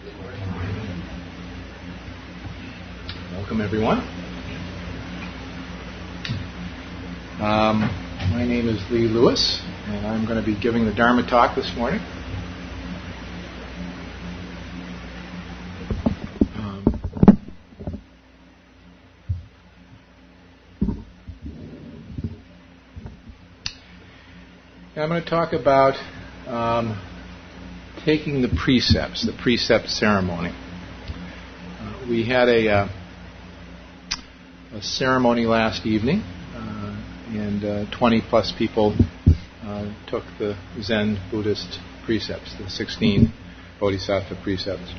Welcome, everyone. My name is Lee Lewis, and I'm going to be giving the Dharma talk this morning. I'm going to talk about taking the precept ceremony. We had a ceremony last evening, and 20 plus people took the Zen Buddhist precepts, the 16 Bodhisattva precepts.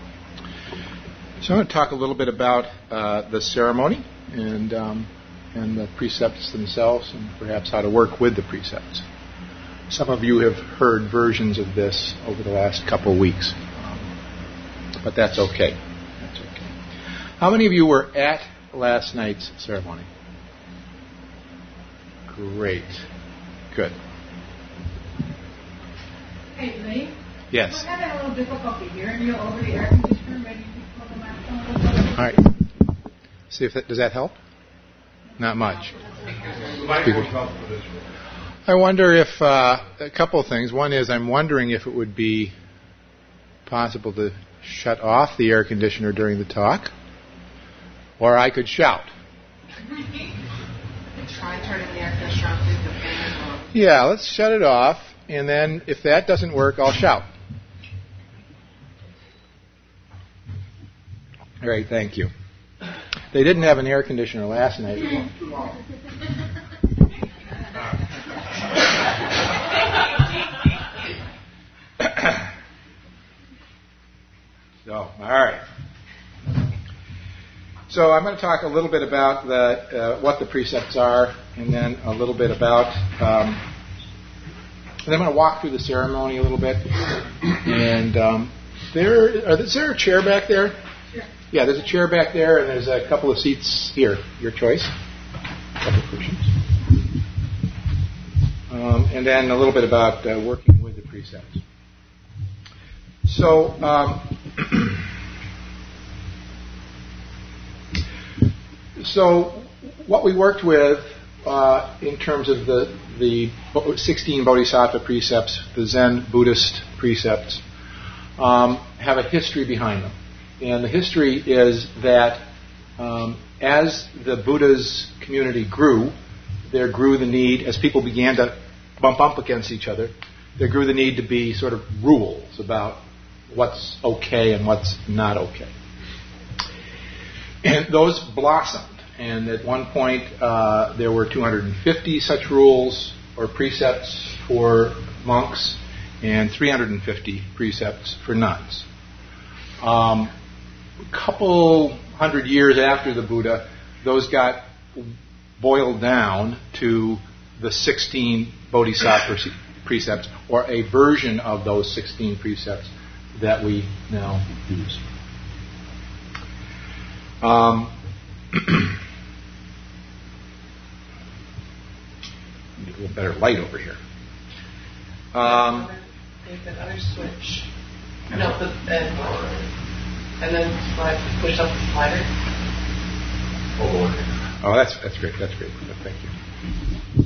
So I'm going to talk a little bit about the ceremony and the precepts themselves, and perhaps how to work with the precepts. Some of you have heard versions of this over the last couple of weeks, but that's okay. That's okay. How many of you were at last night's ceremony? Great. Good. Hey, Lee? Yes. We're having a little difficulty hearing you over the air conditioner. Maybe you can pull the microphone a little bit. All right. See if does that help? Not much. I wonder if a couple of things. One is I'm wondering if it would be possible to shut off the air conditioner during the talk, or I could shout. Try turning the air conditioner off, leave the fan on. Yeah, let's shut it off, and then if that doesn't work, I'll shout. All right, thank you. They didn't have an air conditioner last night. So, all right. So I'm going to talk a little bit about what the precepts are, and then a little bit about, and I'm going to walk through the ceremony a little bit. And is there a chair back there? Sure. Yeah, there's a chair back there, and there's a couple of seats here. Your choice. A couple of cushions. And then a little bit about working with the precepts. So, so what we worked with in terms of the 16 Bodhisattva precepts, the Zen Buddhist precepts, have a history behind them. And the history is that as the Buddha's community grew, there grew the need, as people began to bump up against each other, there grew the need to be sort of rules about what's okay and what's not okay. And those blossomed. And at one point, there were 250 such rules or precepts for monks and 350 precepts for nuns. A couple hundred years after the Buddha, those got boiled down to the 16 Bodhisattva precepts, or a version of those 16 precepts that we now use. Need a little better light over here. Take that other switch. No, and then push up the slider. Oh, that's great. That's great. Thank you.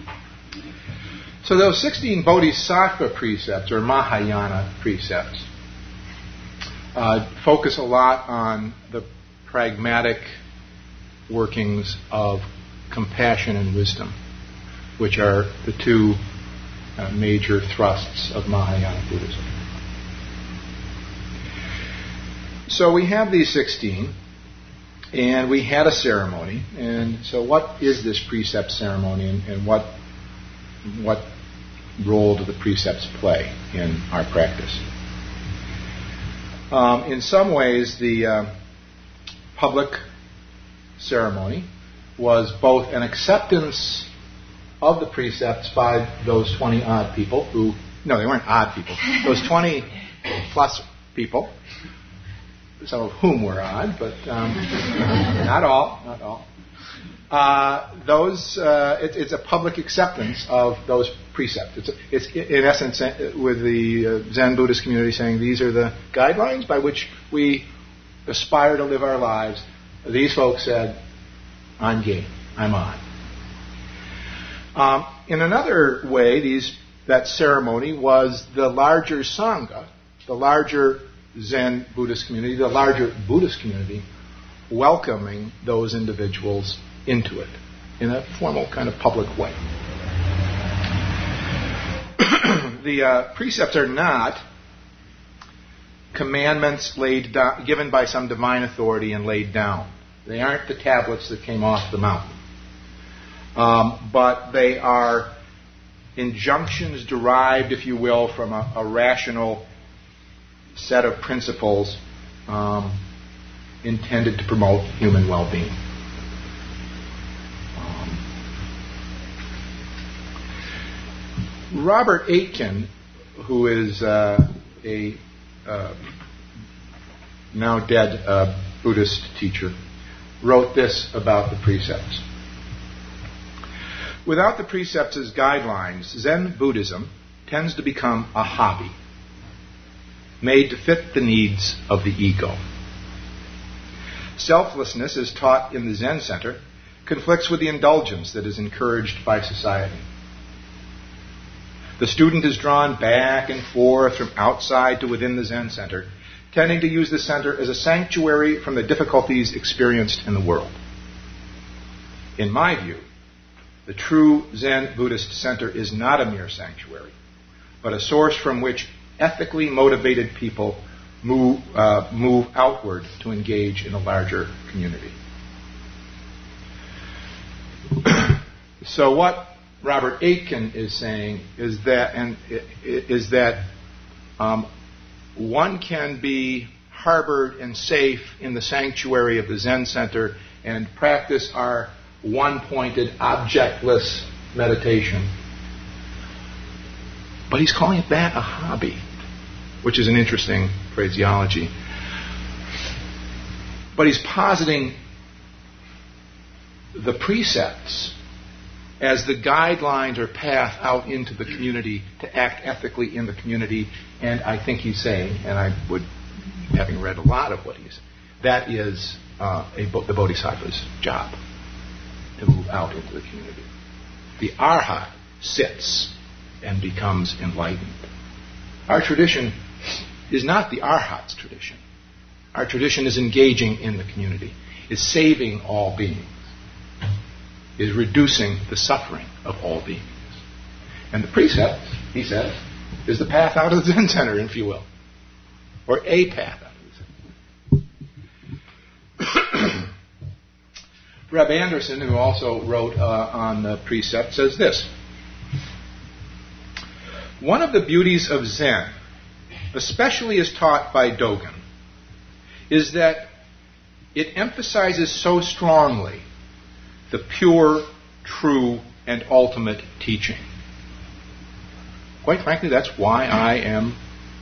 So those 16 Bodhisattva precepts, or Mahayana precepts, focus a lot on the pragmatic workings of compassion and wisdom, which are the two major thrusts of Mahayana Buddhism. So we have these 16, and we had a ceremony. And so what is this precept ceremony, and what role do the precepts play in our practice? In some ways, the public ceremony was both an acceptance of the precepts by those 20 odd people who, no, they weren't odd people, those 20 plus people, some of whom were odd, but not all. It's a public acceptance of those precepts. It's in essence with the Zen Buddhist community saying these are the guidelines by which we aspire to live our lives. These folks said, I'm game, I'm on. In another way, that ceremony was the larger Sangha, the larger Zen Buddhist community, the larger Buddhist community, welcoming those individuals into it in a formal kind of public way. The precepts are not commandments given by some divine authority and laid down. They aren't the tablets that came off the mountain. But they are injunctions derived, if you will, from a rational set of principles intended to promote human well-being. Robert Aitken, who is a now dead Buddhist teacher, wrote this about the precepts. Without the precepts as guidelines, Zen Buddhism tends to become a hobby, made to fit the needs of the ego. Selflessness, as taught in the Zen Center, conflicts with the indulgence that is encouraged by society. The student is drawn back and forth from outside to within the Zen Center, tending to use the center as a sanctuary from the difficulties experienced in the world. In my view, the true Zen Buddhist center is not a mere sanctuary, but a source from which ethically motivated people move outward to engage in a larger community. So what Robert Aitken is saying is that one can be harbored and safe in the sanctuary of the Zen Center and practice our one-pointed, objectless meditation. But he's calling that a hobby, which is an interesting phraseology. But he's positing the precepts as the guidelines or path out into the community to act ethically in the community. And I think he's saying, and I would, having read a lot of what he's, that is the Bodhisattva's job, to move out into the community. The Arhat sits and becomes enlightened. Our tradition is not the Arhat's tradition. Our tradition is engaging in the community, is saving all beings, is reducing the suffering of all beings. And the precept, he says, is the path out of the Zen Center, if you will, or a path out of the Zen. Reb Anderson, who also wrote on the precept, says this: one of the beauties of Zen, especially as taught by Dogen, is that it emphasizes so strongly the pure, true, and ultimate teaching. Quite frankly, that's why I am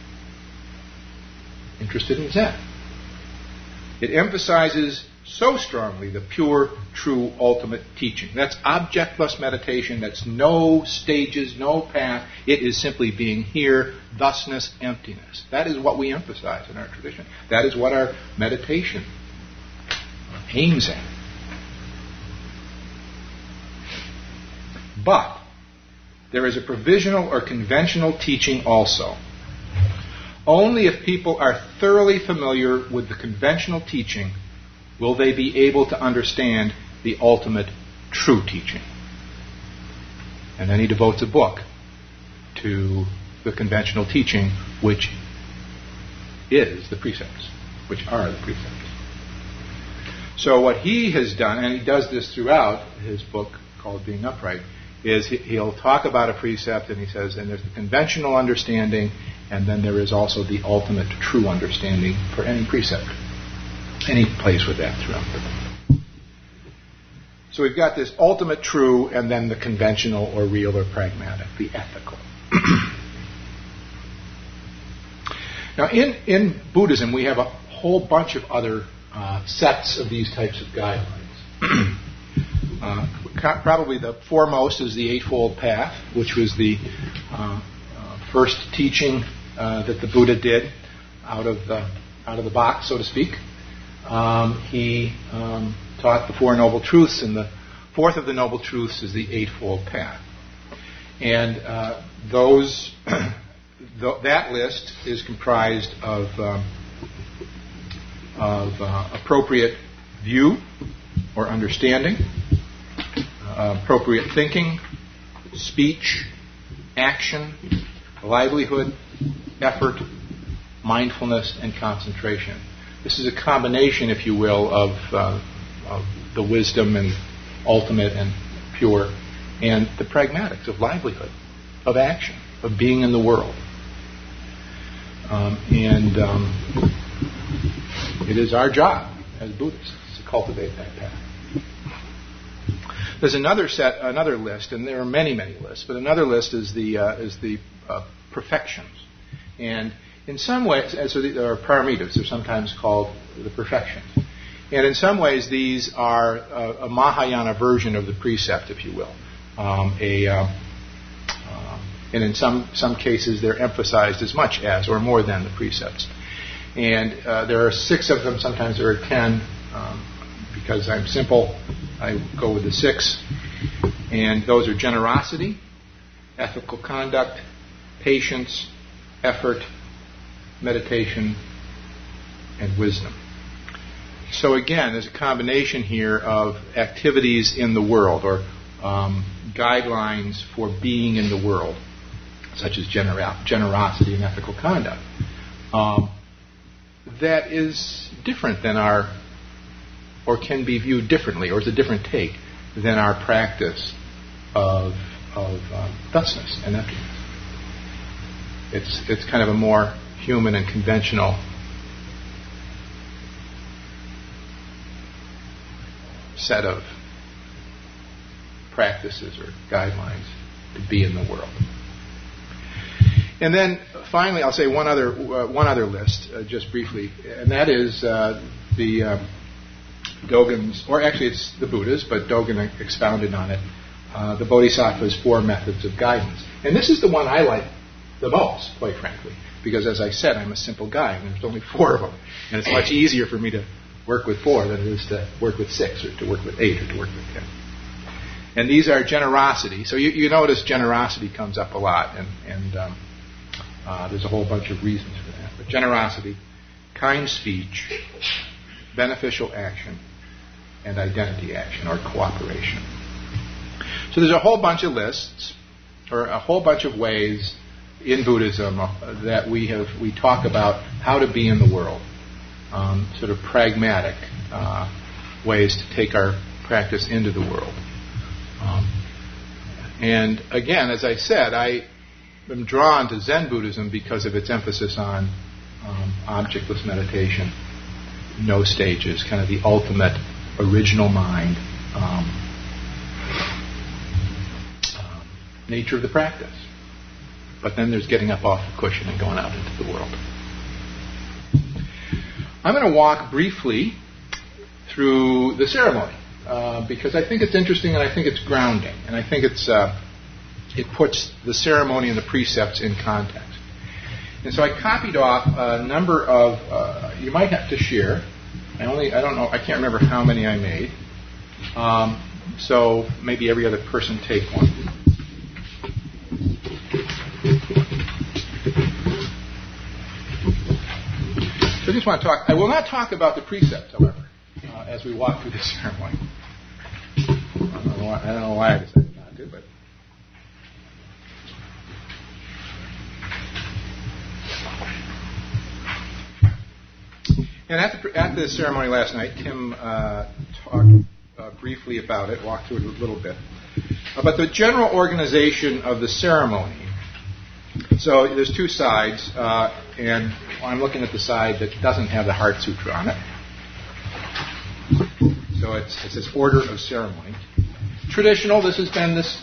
interested in Zen. It emphasizes so strongly the pure, true, ultimate teaching. That's objectless meditation. That's no stages, no path. It is simply being here, thusness, emptiness. That is what we emphasize in our tradition. That is what our meditation aims at. But there is a provisional or conventional teaching also. Only if people are thoroughly familiar with the conventional teaching will they be able to understand the ultimate true teaching. And then he devotes a book to the conventional teaching, which is the precepts, which are the precepts. So what he has done, and he does this throughout his book called Being Upright, is he'll talk about a precept and he says, and there's the conventional understanding, and then there is also the ultimate true understanding for any precept. And he plays with that throughout the book. So we've got this ultimate true and then the conventional or real or pragmatic, the ethical. Now in Buddhism we have a whole bunch of other sets of these types of guidelines. Probably the foremost is the Eightfold Path, which was the first teaching that the Buddha did out of the box, so to speak. He taught the Four Noble Truths, and the fourth of the Noble Truths is the Eightfold Path. And that list is comprised of appropriate view or understanding, appropriate thinking, speech, action, livelihood, effort, mindfulness, and concentration. This is a combination, if you will, of the wisdom and ultimate and pure, and the pragmatics of livelihood, of action, of being in the world. It is our job as Buddhists to cultivate that path. There's another list, and there are many lists, but another list is the perfections. And in some ways, so there are paramitas, they're sometimes called the perfections. And in some ways, these are a Mahayana version of the precept, if you will. And in some cases, they're emphasized as much as or more than the precepts. And there are 6 of them. Sometimes there are 10. Because I'm simple, I go with the 6. And those are generosity, ethical conduct, patience, effort, meditation, and wisdom. So again, there's a combination here of activities in the world, or guidelines for being in the world, such as generosity and ethical conduct. That is different than or can be viewed differently, or is a different take than our practice of thusness and emptiness. It's kind of a more human and conventional set of practices or guidelines to be in the world. And then finally, I'll say one other list, just briefly, and that is the Dogen's, or actually it's the Buddha's, but Dogen expounded on it, the Bodhisattva's 4 methods of guidance. And this is the one I like the most, quite frankly, because as I said, I'm a simple guy, and there's only 4 of them. And it's much easier for me to work with 4 than it is to work with 6, or to work with 8, or to work with 10. And these are generosity. So you notice generosity comes up a lot, and there's a whole bunch of reasons for that. But generosity, kind speech, beneficial action, and identity action, or cooperation. So there's a whole bunch of lists, or a whole bunch of ways in Buddhism that we talk about how to be in the world, sort of pragmatic ways to take our practice into the world. And again, as I said, I am drawn to Zen Buddhism because of its emphasis on objectless meditation, no stages, kind of the ultimate original mind, nature of the practice. But then there's getting up off the cushion and going out into the world. I'm going to walk briefly through the ceremony because I think it's interesting and I think it's grounding, and I think it puts the ceremony and the precepts in context. And so I copied off a number of. You might have to share. I don't know. I can't remember how many I made. So maybe every other person take one. So I just want to talk. I will not talk about the precepts, however, as we walk through the ceremony. I don't know why I decided not to, but. And at the ceremony last night, Tim talked briefly about it, walked through it a little bit. But the general organization of the ceremony. So there's 2 sides, and I'm looking at the side that doesn't have the Heart Sutra on it. So it says order of ceremony. Traditional. This order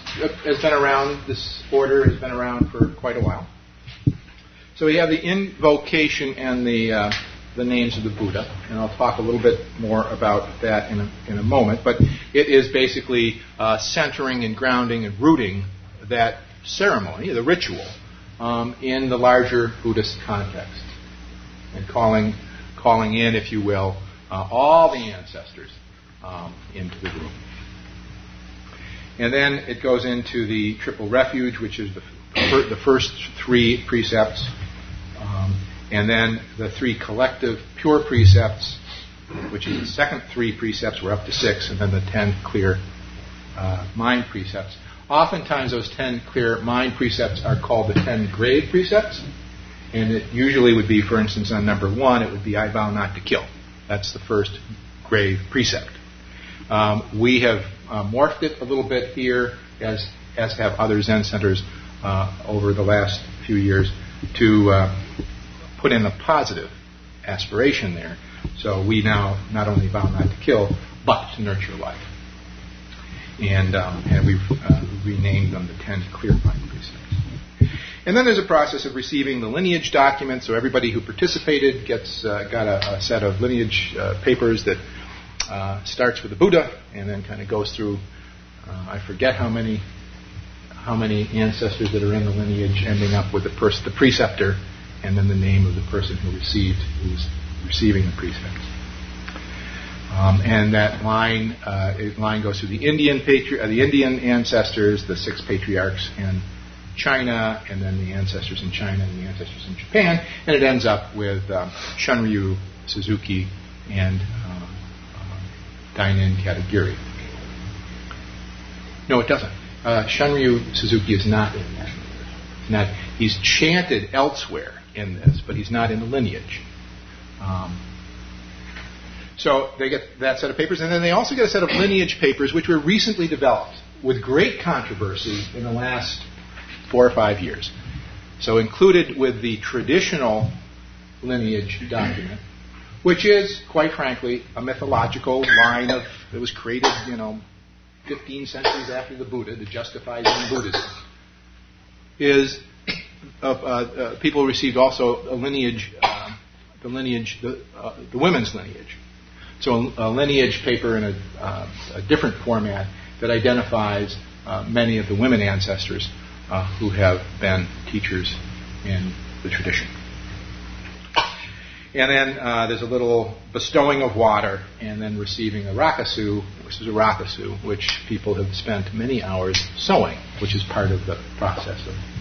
has been around for quite a while. So we have the invocation and the the names of the Buddha, and I'll talk a little bit more about that in a moment, but it is basically centering and grounding and rooting that ceremony, the ritual, in the larger Buddhist context, and calling in, if you will, all the ancestors into the room. And then it goes into the triple refuge, which is the first three precepts, and then the three collective pure precepts, which is the second three precepts. We're up to 6, and then the 10 clear mind precepts. Oftentimes those 10 clear mind precepts are called the 10 grave precepts, and it usually would be, for instance, on number 1, it would be, I vow not to kill. That's the first grave precept. We have morphed it a little bit here, as have other Zen centers over the last few years, to put in a positive aspiration there. So we now not only vow not to kill, but to nurture life. And we've renamed them the 10 clear mind precepts. And then there's a process of receiving the lineage documents. So everybody who participated got a set of lineage papers that starts with the Buddha and then kind of goes through, I forget how many ancestors that are in the lineage, ending up with the preceptor, and then the name of the person who's receiving the precepts. And that line goes through the Indian ancestors, the 6 patriarchs in China, and then the ancestors in China and the ancestors in Japan, and it ends up with Shunryu Suzuki and Dainin Katagiri. No, it doesn't. Shunryu Suzuki is not in that. He's chanted elsewhere in this, but he's not in the lineage. So they get that set of papers, and then they also get a set of lineage papers which were recently developed with great controversy in the last 4 or 5 years. So included with the traditional lineage document, which is, quite frankly, a mythological line that was created, 15 centuries after the Buddha to justify Zen Buddhism, is people received also a lineage, the women's lineage. So a lineage paper in a different format that identifies many of the women ancestors who have been teachers in the tradition. And then there's a little bestowing of water, and then receiving a rakusu, which people have spent many hours sewing, which is part of the process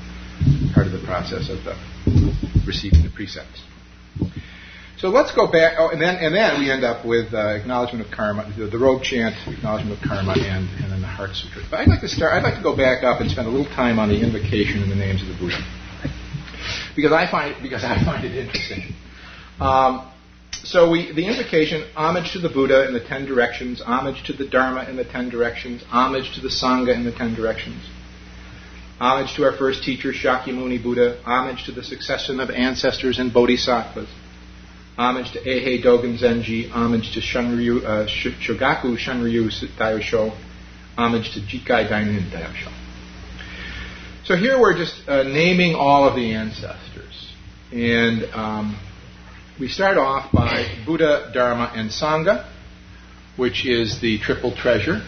of receiving the precepts. So let's go back, and then we end up with acknowledgement of karma, the robe chant, acknowledgement of karma, and then the Heart Sutra. But I'd like to go back up and spend a little time on the invocation and the names of the Buddha, because I find it interesting. So the invocation, homage to the Buddha in the 10 directions, homage to the Dharma in the 10 directions, homage to the Sangha in the 10 directions, homage to our first teacher, Shakyamuni Buddha, homage to the succession of ancestors and bodhisattvas, homage to Eihei Dogen Zenji, homage to Shogaku Shunryu Daisho, homage to Jikai Dainin Daisho. So here we're just naming all of the ancestors. And we start off by Buddha, Dharma, and Sangha, which is the triple treasure.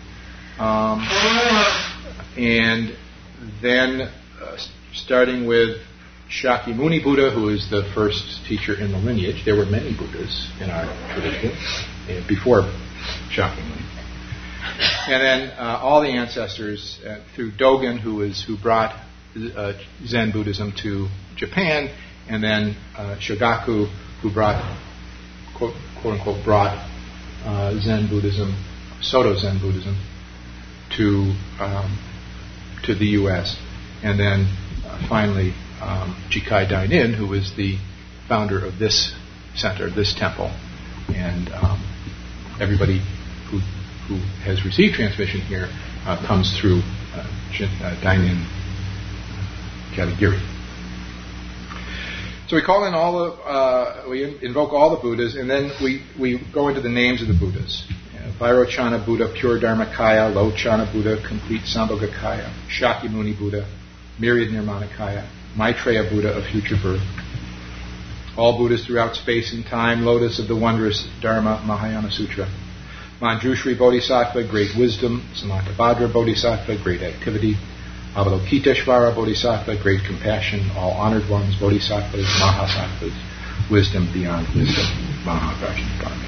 And then starting with Shakyamuni Buddha, who is the first teacher in the lineage. There were many Buddhas in our tradition before Shakyamuni. And then all the ancestors through Dogen, who brought Zen Buddhism to Japan, and then Shogaku, who brought, quote unquote, Zen Buddhism, Soto Zen Buddhism, to the U.S., and then finally Jikai Dainin, who is the founder of this center, this temple, and everybody who has received transmission here comes through Dainin Katagiri. So we call in we invoke all the Buddhas, and then we go into the names of the Buddhas. Vairochana Buddha, Pure Dharmakaya, Lochana Buddha, Complete Sambhogakaya, Shakyamuni Buddha, Myriad Nirmanakaya, Maitreya Buddha of Future Birth, all Buddhas throughout space and time, lotus of the wondrous Dharma Mahayana Sutra. Manjushri Bodhisattva, great wisdom. Samantabhadra Bodhisattva, great activity. Avalokiteshvara Bodhisattva, great compassion. All honored ones, Bodhisattvas, Mahasattvas, wisdom beyond wisdom. Mahaprajnaprajna.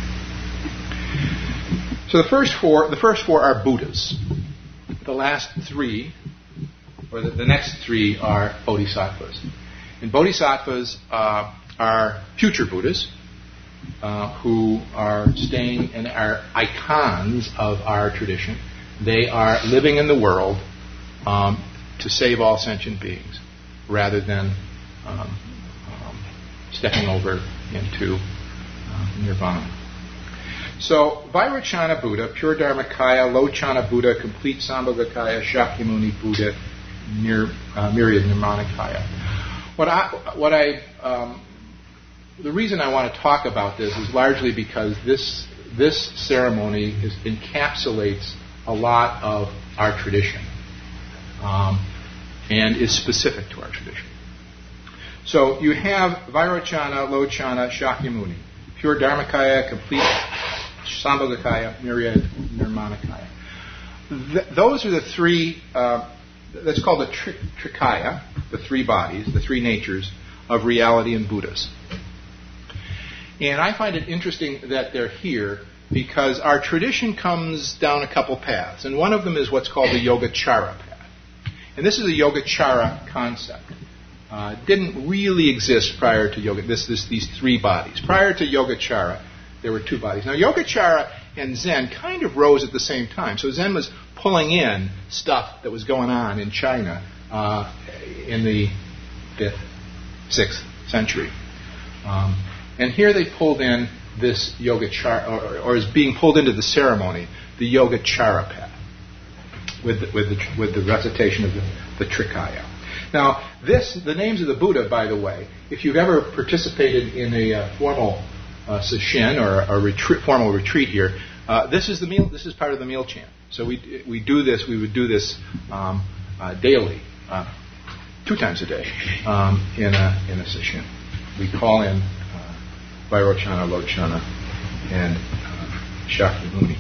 So the first four are Buddhas. The last three, or the next three, are Bodhisattvas. And Bodhisattvas are future Buddhas who are staying and are icons of our tradition. They are living in the world to save all sentient beings, rather than stepping over into nirvana. So, Vairocana Buddha, Pure Dharmakaya, Lochana Buddha, Complete Sambhogakaya, Shakyamuni Buddha, Myriad Nirmanakaya. The reason I want to talk about this is largely because this ceremony encapsulates a lot of our tradition and is specific to our tradition. So you have Vairocana, Lochana, Shakyamuni, Pure Dharmakaya, Complete Sambhogakaya, Myriad Nirmanakaya. Those are the three, that's called the Trikaya, the three bodies, the three natures of reality in Buddhas. And I find it interesting that they're here because our tradition comes down a couple paths. And one of them is what's called the Yogacara path. And this is a Yogacara concept. Didn't really exist prior to yoga. These three bodies. Prior to Yogacara, there were two bodies. Now, Yogacara and Zen kind of rose at the same time. So Zen was pulling in stuff that was going on in China in the 5th, 6th century. And here they pulled in this Yogacara, or is being pulled into the ceremony, the Yogacara path, with the recitation of the Trikaya. Now, the names of the Buddha, by the way, if you've ever participated in a formal sesshin or a formal retreat here, this is the meal. This is part of the meal chant. So we do this. We would do this daily, 2 times a day, in a sesshin. We call in Vairocana, Lochana, and Shakyamuni.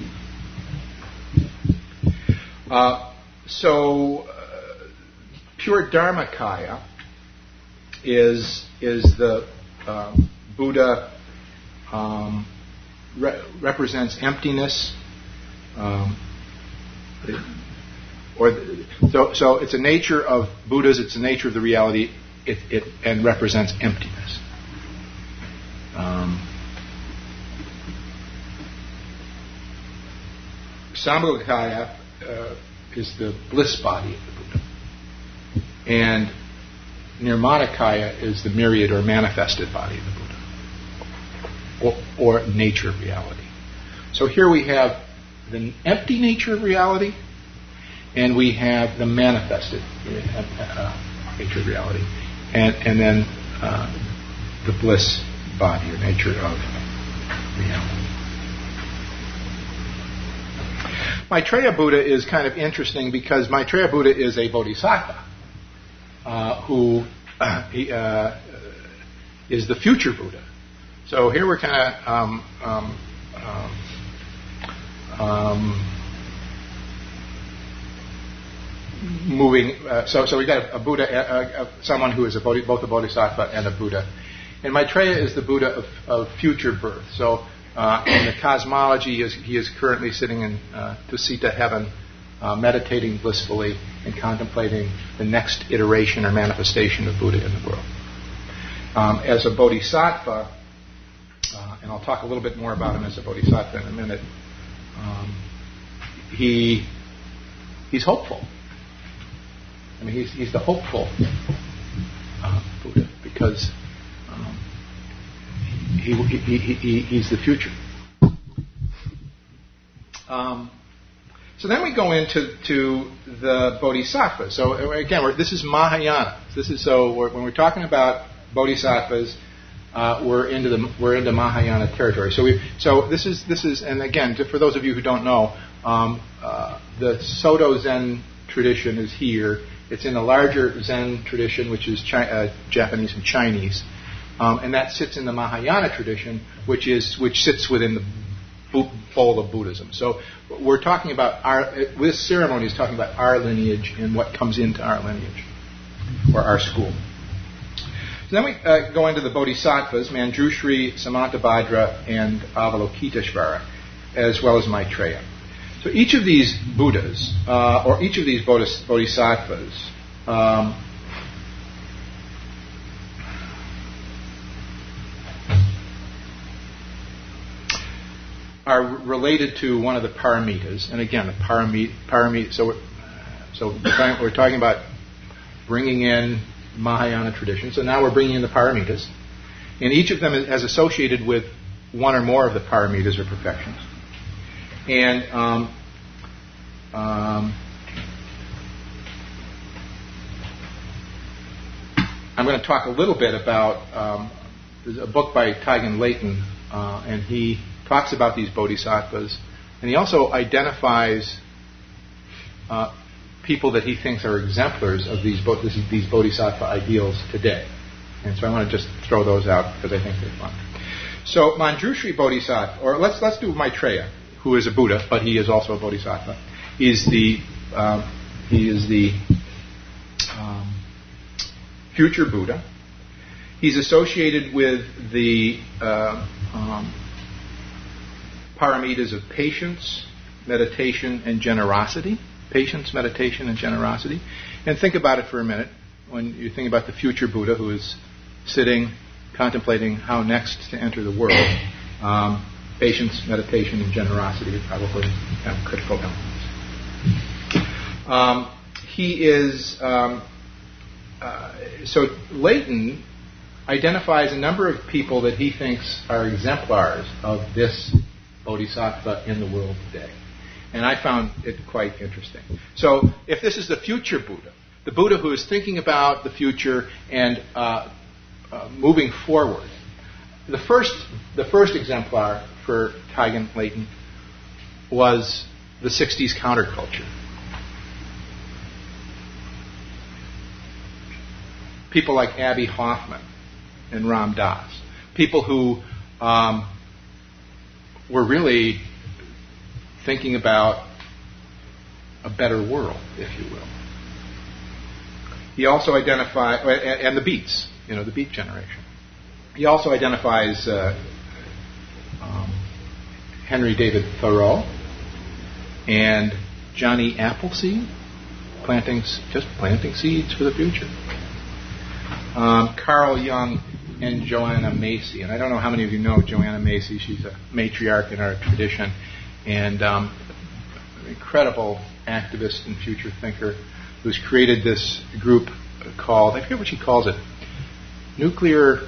Pure Dharmakaya is the Buddha represents emptiness, so it's a nature of Buddhas. It's a nature of the reality, and represents emptiness. Sambhogakaya is the bliss body of the Buddha. And Nirmanakaya is the myriad or manifested body of the Buddha, or nature of reality. So here we have the empty nature of reality, and we have the manifested nature of reality, and then the bliss body or nature of reality. Maitreya Buddha is kind of interesting because Maitreya Buddha is a bodhisattva who is the future Buddha. So here we're kind of moving. So we got a Buddha, someone who is both a bodhisattva and a Buddha. And Maitreya is the Buddha of future birth. So in the cosmology, he is currently sitting in Tusita heaven, meditating blissfully and contemplating the next iteration or manifestation of Buddha in the world. As a bodhisattva, and I'll talk a little bit more about him as a bodhisattva in a minute, he's hopeful. I mean, he's the hopeful Buddha because he's the future. So then we go into the Bodhisattvas. So again, this is Mahayana. When we're talking about Bodhisattvas, we're into Mahayana territory. So this is, and again, for those of you who don't know, the Soto Zen tradition is here. It's in the larger Zen tradition, which is Japanese and Chinese. And that sits in the Mahayana tradition, which sits within the fold of Buddhism. So we're talking about this ceremony is talking about our lineage and what comes into our lineage, or our school. So then we go into the Bodhisattvas, Manjushri, Samantabhadra, and Avalokiteshvara, as well as Maitreya. So each of these Buddhas, or each of these Bodhisattvas, are related to one of the paramitas. And again, the paramita. So we're talking about bringing in Mahayana tradition. So now we're bringing in the paramitas, and each of them is associated with one or more of the paramitas or perfections. And I'm going to talk a little bit about there's a book by Taigen Leighton, and he talks about these bodhisattvas, and he also identifies people that he thinks are exemplars of these bodhisattva ideals today. And so I want to just throw those out because I think they're fun. So Manjushri Bodhisattva, or let's do Maitreya, who is a Buddha, but he is also a bodhisattva. He is the future Buddha. He's associated with the paramitas of patience, meditation, and generosity. Patience, meditation, and generosity. And think about it for a minute when you think about the future Buddha who is sitting, contemplating how next to enter the world. Patience, meditation, and generosity are probably critical elements. He is... so Leighton identifies a number of people that he thinks are exemplars of this bodhisattva in the world today. And I found it quite interesting. So if this is the future Buddha, the Buddha who is thinking about the future and moving forward, the first exemplar for Taigen Leighton was the 60s counterculture. People like Abbie Hoffman and Ram Dass. People who were really thinking about a better world, if you will. He also identifies, and the Beats, the Beat generation. He also identifies Henry David Thoreau and Johnny Appleseed, planting seeds for the future. Carl Jung and Joanna Macy. And I don't know how many of you know Joanna Macy. She's a matriarch in our tradition and an incredible activist and future thinker who's created this group called, I forget what she calls it, nuclear,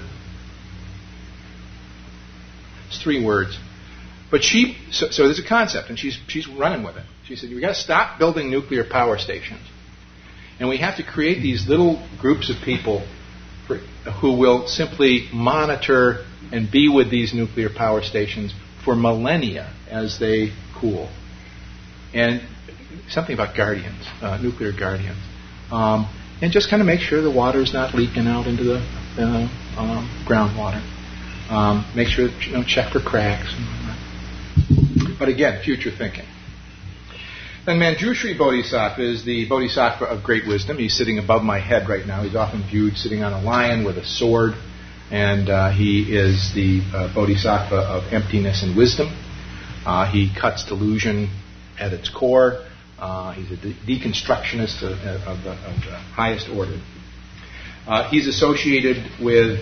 it's 3 words. But so there's a concept, and she's running with it. She said, we've got to stop building nuclear power stations. And we have to create these little groups of people who will simply monitor and be with these nuclear power stations for millennia as they cool. And something about guardians, nuclear guardians. And just kind of make sure the water's not leaking out into the groundwater. Make sure, check for cracks. But again, future thinking. Then Manjushri Bodhisattva is the Bodhisattva of great wisdom. He's sitting above my head right now. He's often viewed sitting on a lion with a sword. And he is the Bodhisattva of emptiness and wisdom. He cuts delusion at its core. He's a deconstructionist of the highest order. He's associated with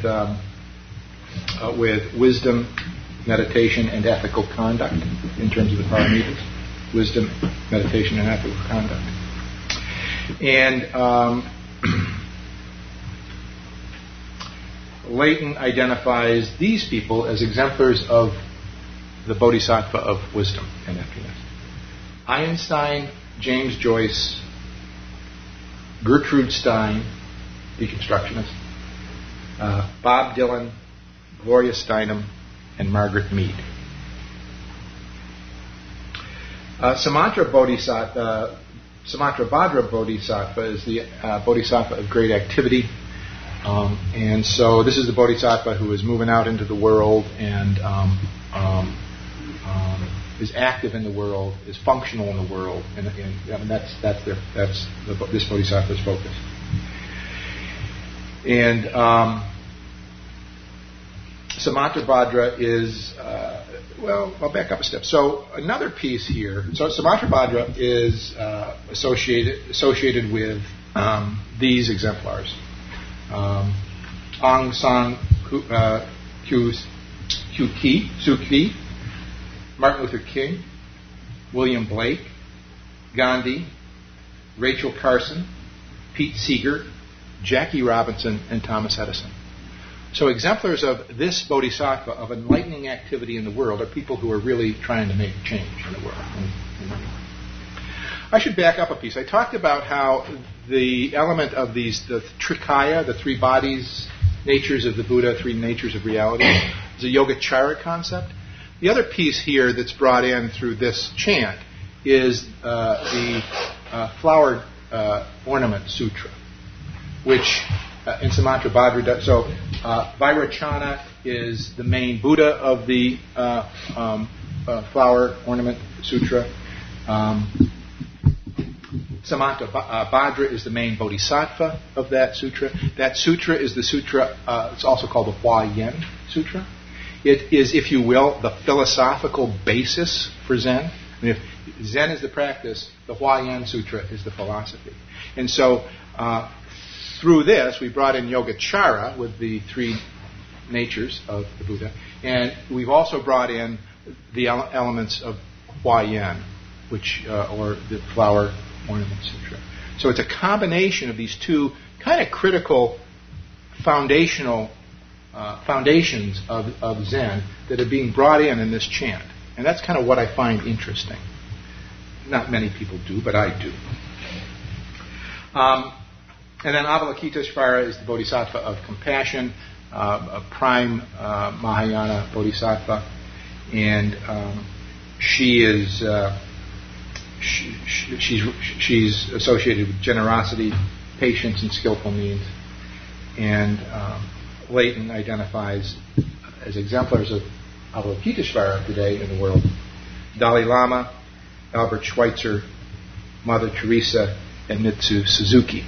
wisdom, meditation, and ethical conduct in terms of the paramitas. Wisdom, meditation, and ethical conduct. And Leighton identifies these people as exemplars of the Bodhisattva of wisdom and emptiness. Einstein, James Joyce, Gertrude Stein, deconstructionist, Bob Dylan, Gloria Steinem, and Margaret Mead. Samantabhadra Bodhisattva is the Bodhisattva of great activity. And so this is the Bodhisattva who is moving out into the world and is active in the world, is functional in the world, and that's this Bodhisattva's focus. And Samantabhadra is I'll back up a step. So another piece here. So Samantabhadra is associated with these exemplars. Aung San Suu Kyi, Martin Luther King, William Blake, Gandhi, Rachel Carson, Pete Seeger, Jackie Robinson, and Thomas Edison. So exemplars of this bodhisattva, of enlightening activity in the world, are people who are really trying to make change in the world. I should back up a piece. I talked about how the element of the Trikaya, the three bodies, natures of the Buddha, three natures of reality, is a Yogacara concept. The other piece here that's brought in through this chant is the Flower Ornament Sutra, which in Samantabhadra, so Vairocana is the main Buddha of the Flower Ornament Sutra. Samantabhadra is the main bodhisattva of that sutra. That sutra is the sutra, it's also called the Huayan Sutra. It is, if you will, the philosophical basis for Zen. I mean, if Zen is the practice, the Huayan Sutra is the philosophy. And so, through this, we brought in Yogacara with the three natures of the Buddha, and we've also brought in the elements of Huayan, which, or the Flower Ornament Sutra. So it's a combination of these two kind of critical foundations of Zen that are being brought in this chant. And that's kind of what I find interesting. Not many people do, but I do. And then Avalokiteshvara is the Bodhisattva of compassion, a prime Mahayana Bodhisattva. And she is she's associated with generosity, patience, and skillful means. And Leighton identifies as exemplars of Avalokiteshvara today in the world Dalai Lama, Albert Schweitzer, Mother Teresa, and Mitsu Suzuki.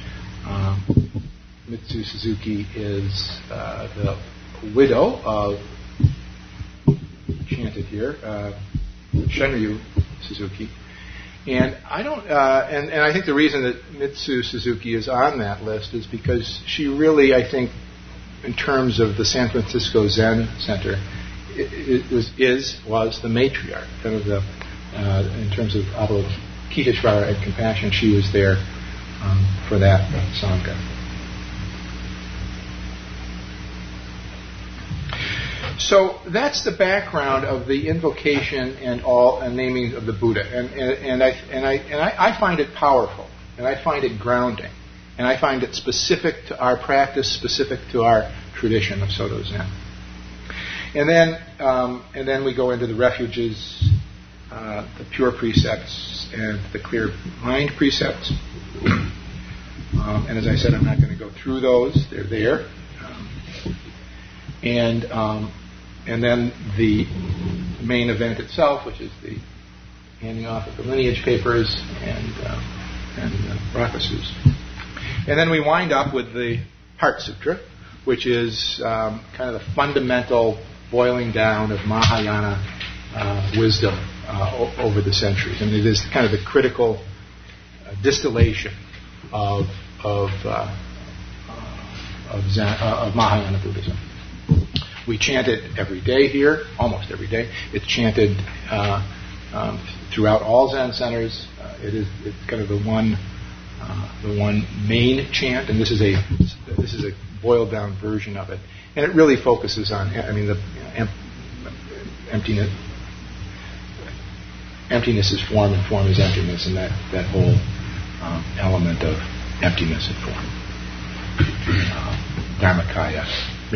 Mitsu Suzuki is the widow of, chanted here, Shenryu Suzuki. And I don't, and I think the reason that Mitsu Suzuki is on that list is because she really, I think, in terms of the San Francisco Zen Center, was the matriarch. Kind of in terms of Avalokiteshvara and compassion, she was there for that Sangha. So that's the background of the invocation and naming of the Buddha, and I find it powerful, and I find it grounding, and I find it specific to our practice, specific to our tradition of Soto Zen. And then we go into the refuges, the pure precepts, and the clear mind precepts. And as I said, I'm not going to go through those; they're there. And then the main event itself, which is the handing off of the lineage papers and Rakusus. And then we wind up with the Heart Sutra, which is kind of the fundamental boiling down of Mahayana wisdom over the centuries. And it is kind of the critical distillation of Mahayana Buddhism. We chant it every day here, almost every day. It's chanted throughout all Zen centers. It's kind of the one main chant, and this is a boiled down version of it. And it really focuses on, the emptiness. Emptiness is form, and form is emptiness, and that whole element of emptiness and form. Dharmakaya,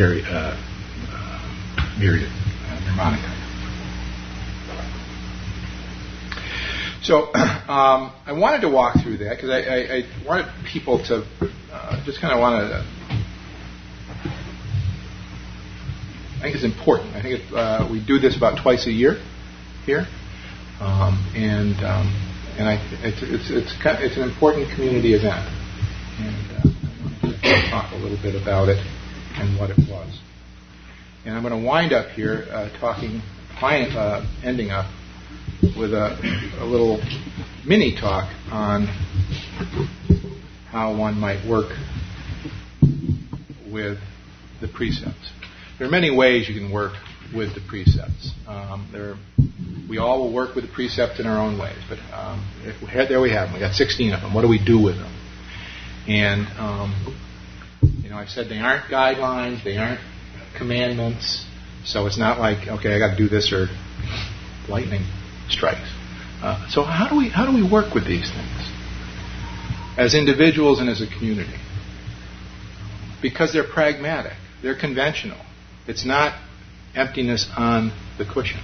Nirmanakaya. So I wanted to walk through that because I wanted people to just kind of want to think it's important. I think we do this about twice a year here, it's an important community event. And I'm going to talk a little bit about it and what it was. And I'm going to wind up here ending up with a little mini talk on how one might work with the precepts. There are many ways you can work with the precepts. We all will work with the precepts in our own ways, but there we have them. We got 16 of them. What do we do with them? And I've said they aren't guidelines, they aren't commandments, so it's not like, okay, I got to do this or lightning strikes. So how do we work with these things as individuals and as a community? Because they're pragmatic, they're conventional. It's not emptiness on the cushion.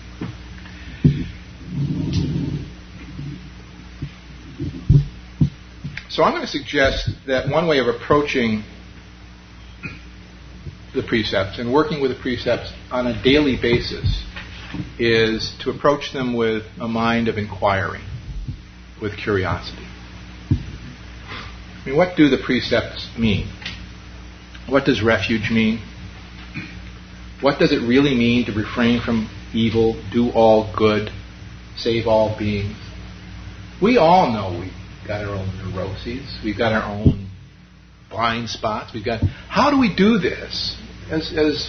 So I'm going to suggest that one way of approaching the precepts and working with the precepts on a daily basis is to approach them with a mind of inquiry, with curiosity. I mean, what do the precepts mean? What does refuge mean? What does it really mean to refrain from evil, do all good, save all beings? We all know we've got our own neuroses. We've got our own blind spots. How do we do this as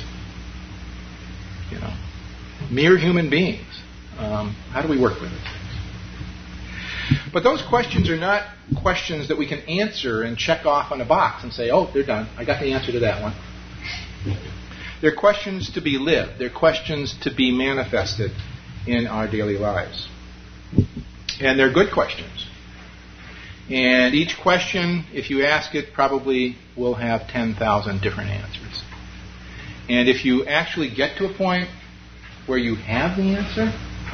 mere human beings? How do we work with it? But those questions are not questions that we can answer and check off on a box and say, oh, they're done. I got the answer to that one. They're questions to be lived. They're questions to be manifested in our daily lives. And they're good questions. And each question, if you ask it, probably will have 10,000 different answers. And if you actually get to a point where you have the answer,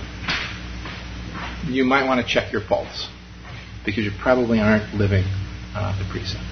you might want to check your pulse, because you probably aren't living the precept.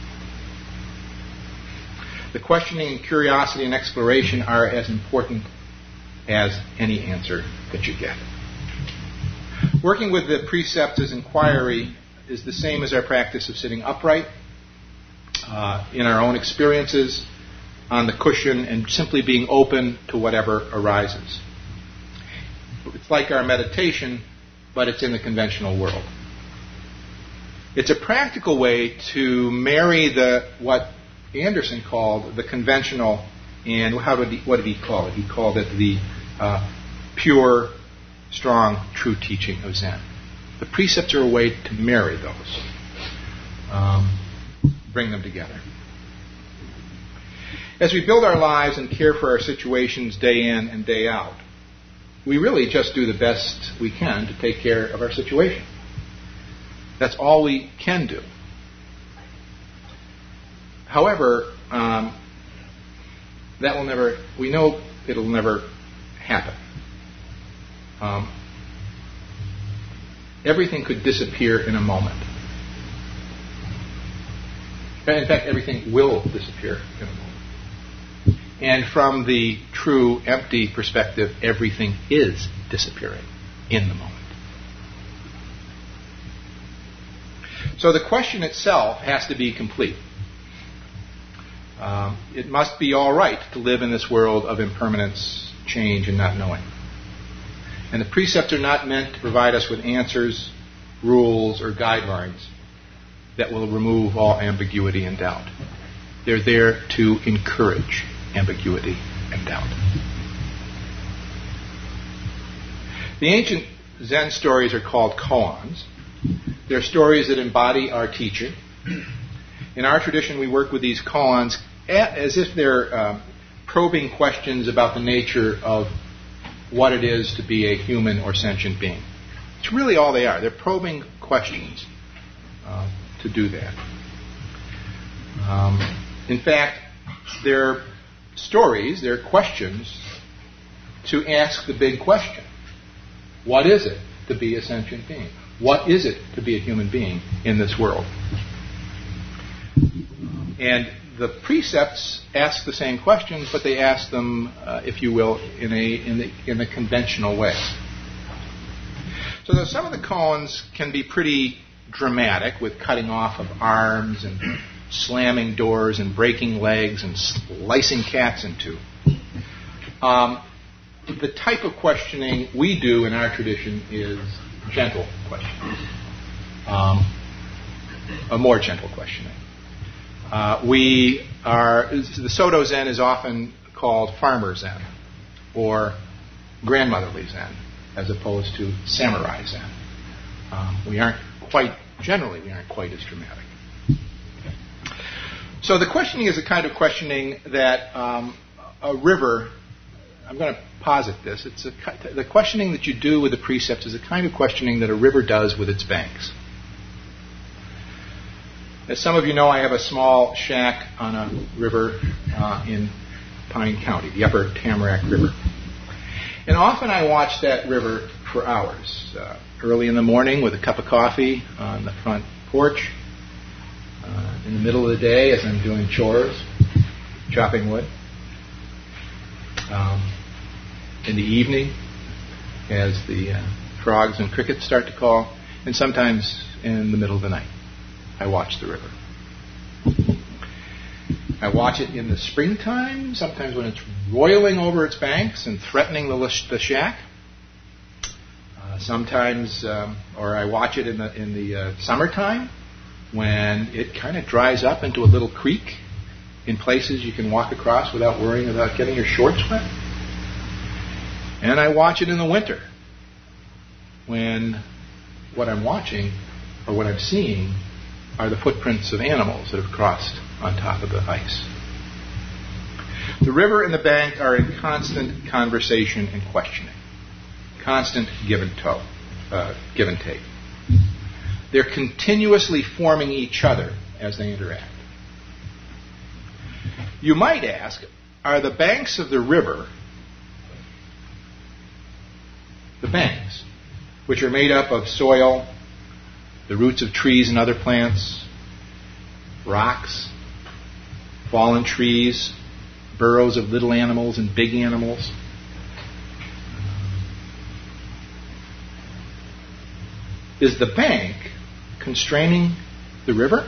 The questioning, curiosity, and exploration are as important as any answer that you get. Working with the precepts as inquiry is the same as our practice of sitting upright in our own experiences on the cushion and simply being open to whatever arises. It's like our meditation, but it's in the conventional world. It's a practical way to marry what Anderson called the conventional, and what did he call it? He called it the pure, strong, true teaching of Zen. The precepts are a way to marry those, bring them together. As we build our lives and care for our situations day in and day out, we really just do the best we can to take care of our situation. That's all we can do. However, we know it'll never happen. Everything could disappear in a moment. In fact, everything will disappear in a moment. And from the true, empty perspective, everything is disappearing in the moment. So the question itself has to be complete. It must be all right to live in this world of impermanence, change, and not knowing. And the precepts are not meant to provide us with answers, rules, or guidelines that will remove all ambiguity and doubt. They're there to encourage ambiguity and doubt. The ancient Zen stories are called koans. They're stories that embody our teaching. In our tradition, we work with these koans as if they're probing questions about the nature of what it is to be a human or sentient being. It's really all they are. They're probing questions to do that. In fact, they're stories, they're questions to ask the big question. What is it to be a sentient being? What is it to be a human being in this world? And the precepts ask the same questions, but they ask them, if you will, in a conventional way. So some of the koans can be pretty dramatic, with cutting off of arms and slamming doors and breaking legs and slicing cats in two. The type of questioning we do in our tradition is gentle questioning, a more gentle questioning. The Soto Zen is often called farmer Zen or grandmotherly Zen, as opposed to samurai Zen. We aren't quite as dramatic. So the questioning is a kind of questioning that a river, I'm going to posit this, the questioning that you do with the precepts is a kind of questioning that a river does with its banks. As some of you know, I have a small shack on a river in Pine County, the Upper Tamarack River. And often I watch that river for hours, early in the morning with a cup of coffee on the front porch, in the middle of the day as I'm doing chores, chopping wood, in the evening as the frogs and crickets start to call, and sometimes in the middle of the night. I watch the river. I watch it in the springtime, sometimes when it's roiling over its banks and threatening the shack. Sometimes, or I watch it in the summertime when it kind of dries up into a little creek in places you can walk across without worrying about getting your shorts wet. And I watch it in the winter when what I'm watching or what I'm seeing are the footprints of animals that have crossed on top of the ice. The river and the bank are in constant conversation and questioning, constant give and take. They're continuously forming each other as they interact. You might ask, are the banks of the river, the banks, which are made up of soil, the roots of trees and other plants, rocks, fallen trees, burrows of little animals and big animals, is the bank constraining the river?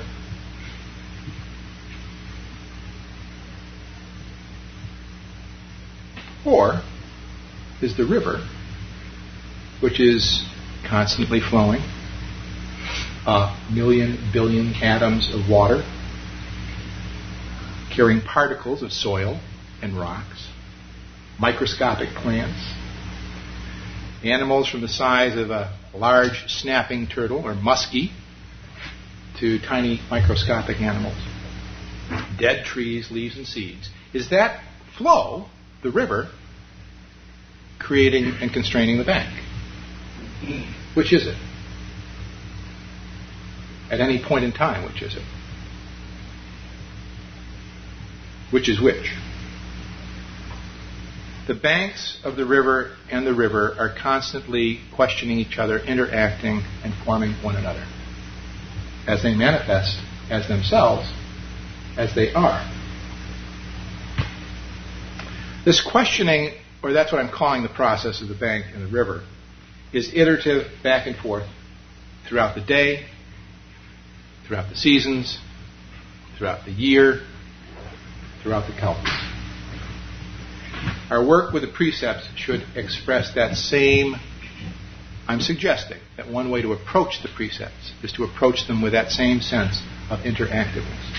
Or is the river, which is constantly flowing, 1,000,000 billion atoms of water, carrying particles of soil and rocks, microscopic plants, animals from the size of a large snapping turtle or muskie to tiny microscopic animals, dead trees, leaves, and seeds. Is that flow, the river, creating and constraining the bank? Which is it? At any point in time, which is it? Which is which? The banks of the river and the river are constantly questioning each other, interacting, and forming one another as they manifest as themselves, as they are. This questioning, or that's what I'm calling the process of the bank and the river, is iterative back and forth throughout the day, throughout the seasons, throughout the year, throughout the kalpas. Our work with the precepts should express that same. I'm suggesting that one way to approach the precepts is to approach them with that same sense of interactiveness.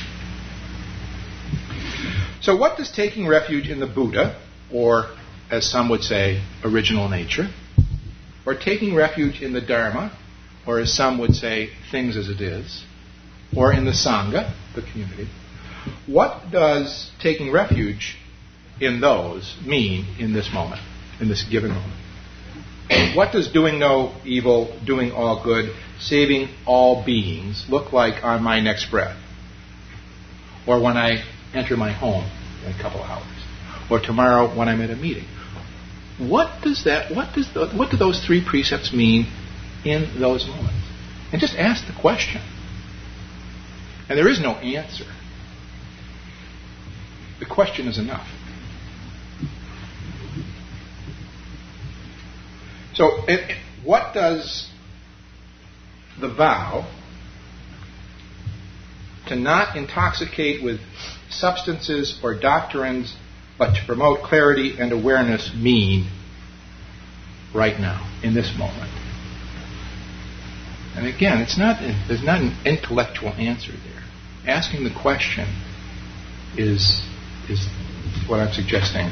So what does taking refuge in the Buddha, or as some would say, original nature, or taking refuge in the Dharma, or as some would say, things as it is, or in the Sangha, the community, what does taking refuge in those mean in this moment, in this given moment? What does doing no evil, doing all good, saving all beings look like on my next breath? Or when I enter my home in a couple hours? Or tomorrow when I'm at a meeting? What do those three precepts mean in those moments? And just ask the question. And there is no answer. the question is enough. So, what does the vow to not intoxicate with substances or doctrines, but to promote clarity and awareness mean right now, in this moment? And again, there's not an intellectual answer there. Asking the question is what I'm suggesting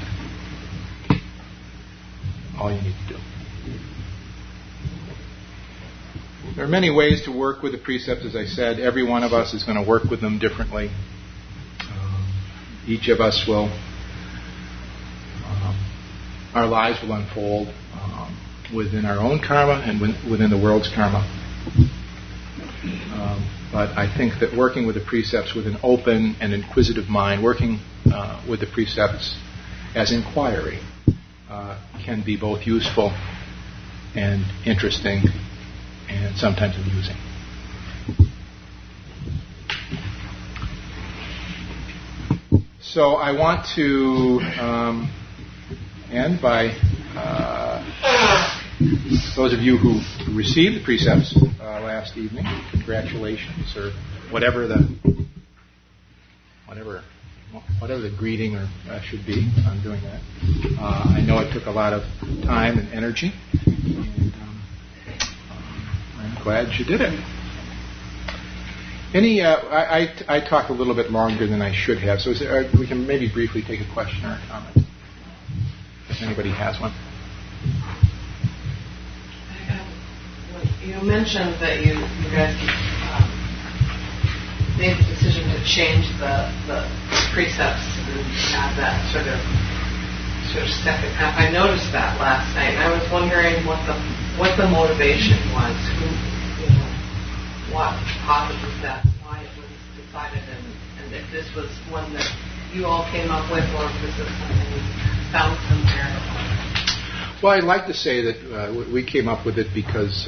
all you need to do. There are many ways to work with the precepts, as I said. Every one of us is going to work with them differently. Each of us will, our lives will unfold within our own karma and within the world's karma. But I think that working with the precepts with an open and inquisitive mind, working with the precepts as inquiry, can be both useful and interesting and sometimes amusing. So I want to end by those of you who received the precepts last evening, congratulations, or whatever the greeting or should be on doing that. I know it took a lot of time and energy, and I'm glad you did it. I talked a little bit longer than I should have, so we can maybe briefly take a question or a comment, if anybody has one. You mentioned that you guys made the decision to change the precepts and add that sort of second half. I noticed that last night, and I was wondering what the motivation was. What posited that? Why it was decided, and if this was one that you all came up with, or if this is something you found somewhere. Well, I'd like to say that we came up with it because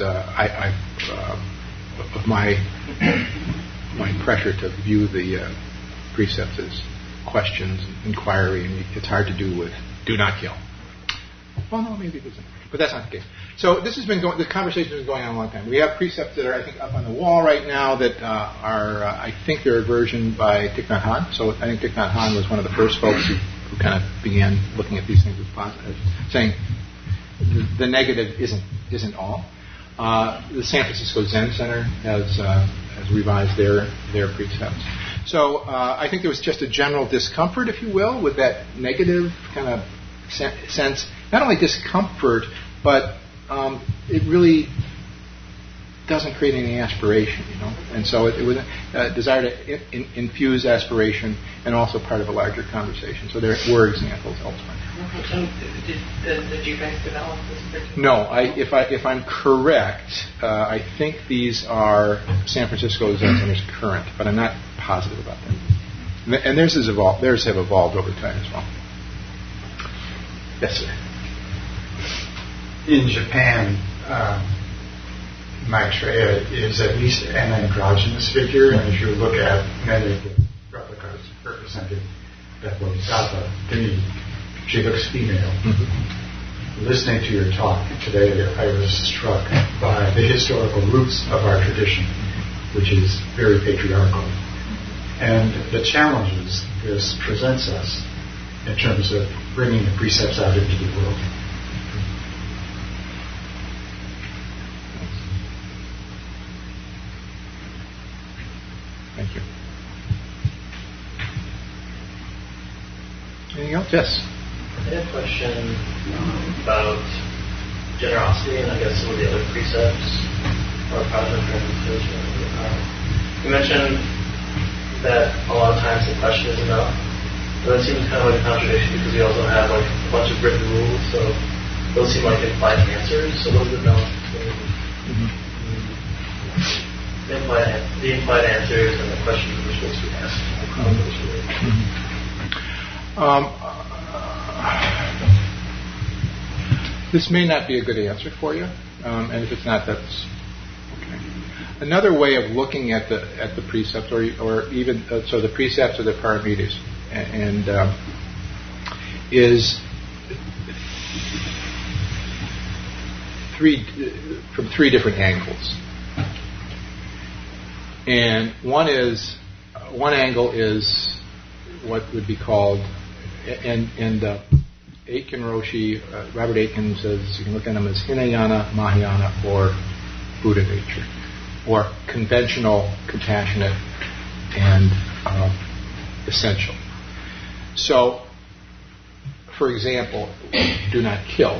of my pressure to view the precepts as questions, inquiry, and it's hard to do with do not kill. Well, no, maybe it isn't, but that's not the case. So this has been the conversation has been going on a long time. We have precepts that are, I think, up on the wall right now that are, I think, they're a version by Thich Nhat Hanh. So I think Thich Nhat Hanh was one of the first folks who kind of began looking at these things as positive, saying the negative isn't all. The San Francisco Zen Center has revised their precepts. So I think there was just a general discomfort, if you will, with that negative kind of sense. Not only discomfort, but it really doesn't create any aspiration, And so it was a desire to infuse aspiration and also part of a larger conversation. So there were examples elsewhere. Did you guys develop this? No, if I'm correct, I think these are San Francisco Zen Center's current, but I'm not positive about them. And theirs have evolved over time as well. Yes, sir. In Japan, Maitreya is at least an androgynous figure, and if you look at many of the replicas represented that Bodhisattva, to me, she looks female. Mm-hmm. Listening to your talk today, I was struck by the historical roots of our tradition, which is very patriarchal, and the challenges this presents us in terms of bringing the precepts out into the world. Thank you. Anything else? Yes. I had a question about generosity and I guess some of the other precepts or project presentation. You mentioned that a lot of times the question is enough, but that seems kind of like a contradiction because we also have like a bunch of written rules, so those seem like implied answers. So what is the balance between the implied answers and the questions we're supposed to be asking? This may not be a good answer for you, and if it's not, that's okay. Another way of looking at the precepts, or even so, the precepts or the paramitas, is from three different angles. And one angle is what would be called, and Aitken Roshi, Robert Aitken says you can look at them as Hinayana, Mahayana, or Buddha nature, or conventional, compassionate, and essential. So, for example, do not kill.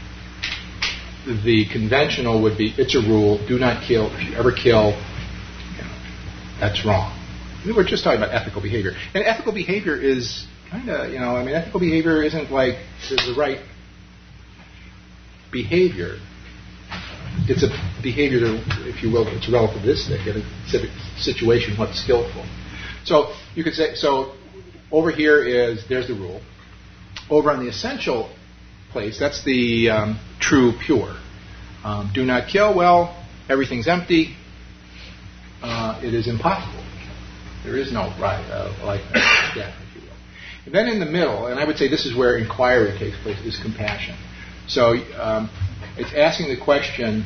The conventional would be, it's a rule, do not kill. If you ever kill, that's wrong. We're just talking about ethical behavior. And ethical behavior is kind of, ethical behavior isn't like the right behavior. It's a behavior that, if you will, it's relativistic in a specific situation, what's skillful. So you could say, so over here there's the rule. Over on the essential place, that's the true pure. Do not kill, well, everything's empty. It is impossible. There is no right like that, death, if you will. And then in the middle, and I would say this is where inquiry takes place, is compassion. So it's asking the question,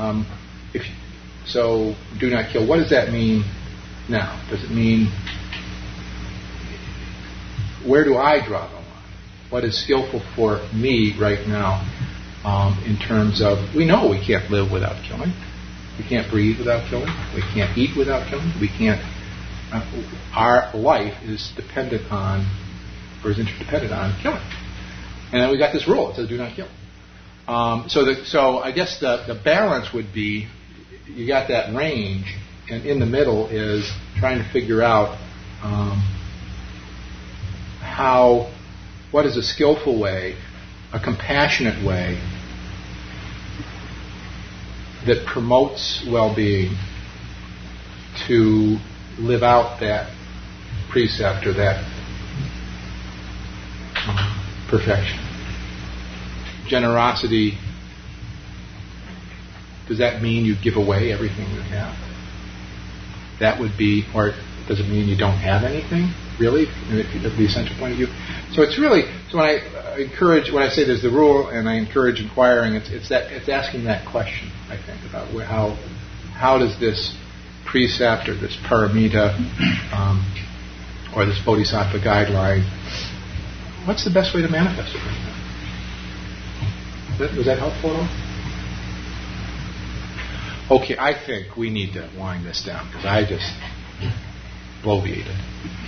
so do not kill. What does that mean now? Does it mean, where do I draw the line? What is skillful for me right now in terms of, we know we can't live without killing. We can't breathe without killing. We can't eat without killing. We can't. Our life is dependent on, or is interdependent on, killing. And then we got this rule. It says do not kill. So I guess the balance would be, you got that range, and in the middle is trying to figure out what is a skillful way, a compassionate way that promotes well-being to live out that precept or that perfection. Generosity, does that mean you give away everything you have? That would be, or does it mean you don't have anything, really, from the essential point of view? So it's really, so when I say there's the rule and I encourage inquiring, it's asking that question, I think, about how does this precept or this paramita or this bodhisattva guideline, what's the best way to manifest it right now? Was that helpful at all? Okay, I think we need to wind this down because I just bloviated.